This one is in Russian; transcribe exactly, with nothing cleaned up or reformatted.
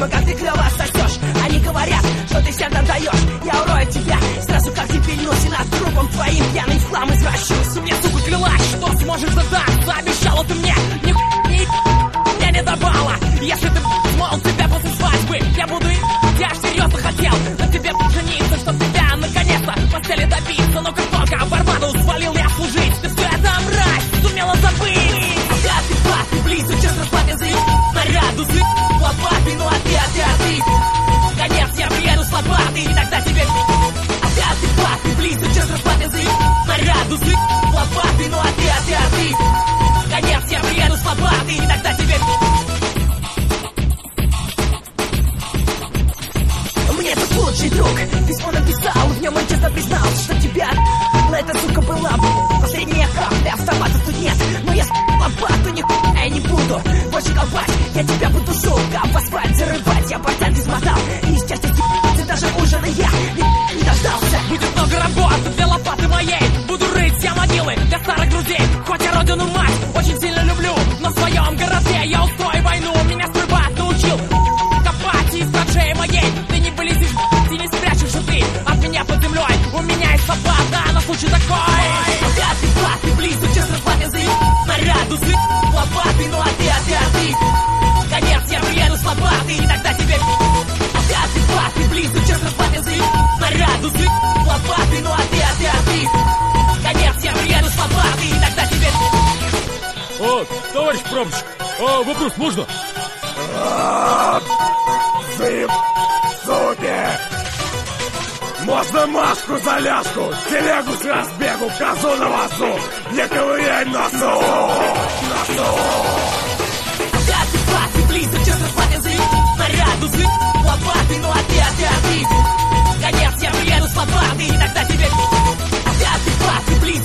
фильмы, как ты клёво сосешь. Они говорят, что ты всем там даешь. Я урою тебя, сразу как цепельнусь, и над трупом твоим пьяный в хлам извращусь. Мне, сука, клялась, что сможешь задаться. Обещала ты мне, ни ни мне не давала. Если ты смол тебя после свадьбы, я буду и я ж серьезно хотел на тебе жениться, чтоб тебя наконец-то в постели добиться. Но как только Барбадос свалил я служить, ты все это мразь сумела забыть. Да ты пап, ты близко, честно спать, заеб снаряду, сы лопатой, ну а ты, а ты, а ты. Конец, я приеду с лопатой, и тогда тебе. Да ты пап, ты близко, честно спать, заеб снаряду, сы лопатой, ну а ты, а ты, а ты. Конец, я приеду с лопатой, и тогда тебе. Мне тут лучший друг письмо написал, в нем он честно признался, что тебя эта сука была последняя капля, автомата тут нет. Но я с лопату нихуя я не буду больше колбать. Я тебя буду, сука, в асфальт зарывать. Я портянки смотал, и из части ты даже ужина я не, не дождался. Будет много работы для лопаты моей. Буду рыть я могилы для старых друзей. Хоть я родину мать очень сильно люблю, но в своем городке я устрою войну. Меня стройбат научил копать из траншеи моей. Ты не вылезешь, ты не спрячешь, и ты от меня под землей. У меня есть лопата на случай такой. Да ты пап, ты близко, честно спать, заеб снаряду, сы лопатой, ну а ты, а ты, а ты. Конец, я приеду с лопатой, и тогда тебе. Да ты пап, ты близко, честно спать, заеб снаряду, сы лопатой, ну а ты, а ты, а ты. Конец, я приеду с лопатой, и тогда тебе. О, товарищ пробщик, а, вопрос можно? Заеб, суки! Можно Машку за ляжку, телегу с разбегу, козу на вазу, не ковыряй носу, носу. Да ты пап, ты близко, честно спать, заеб снаряду, сы лопатой, ну а ты, а ты, а ты. Конец, я приеду с лопатой, и тогда тебе. Да ты пап, ты близко.